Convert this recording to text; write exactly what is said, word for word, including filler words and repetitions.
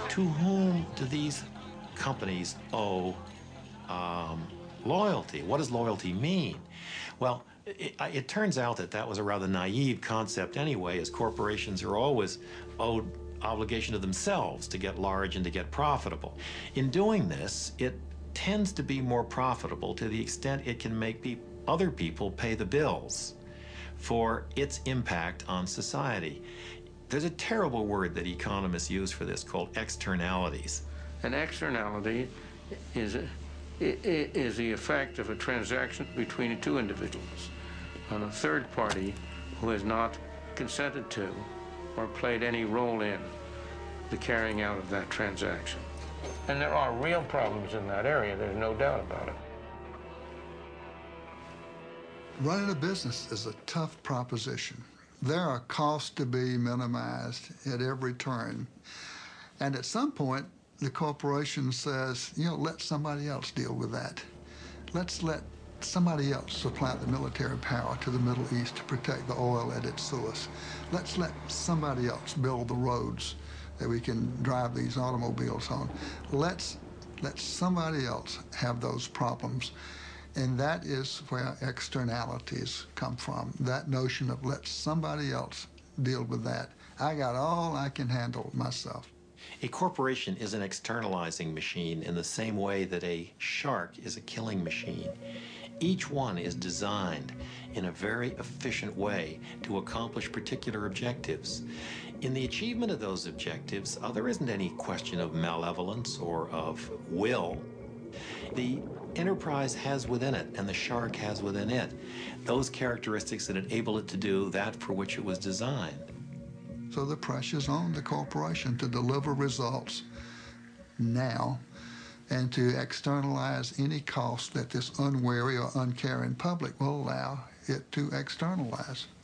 To whom do these companies owe um, loyalty? What does loyalty mean? Well, it, it turns out that that was a rather naive concept anyway, as corporations are always owed obligation to themselves to get large and to get profitable. In doing this, it tends to be more profitable to the extent it can make pe- other people pay the bills for its impact on society. There's a terrible word that economists use for this called externalities. An externality is, a, is the effect of a transaction between two individuals on a third party who has not consented to or played any role in the carrying out of that transaction. And there are real problems in that area, there's no doubt about it. Running a business is a tough proposition. There are costs to be minimized at every turn. And at some point, the corporation says, you know, let somebody else deal with that. Let's let somebody else supply the military power to the Middle East to protect the oil at its source. Let's let somebody else build the roads that we can drive these automobiles on. Let's let somebody else have those problems. And that is where externalities come from, that notion of let somebody else deal with that. I got all I can handle myself. A corporation is an externalizing machine in the same way that a shark is a killing machine. Each one is designed in a very efficient way to accomplish particular objectives. In the achievement of those objectives, uh, there isn't any question of malevolence or of will. The enterprise has within it, and the shark has within it, those characteristics that enable it to do that for which it was designed. So the pressure's on the corporation to deliver results now and to externalize any cost that this unwary or uncaring public will allow it to externalize.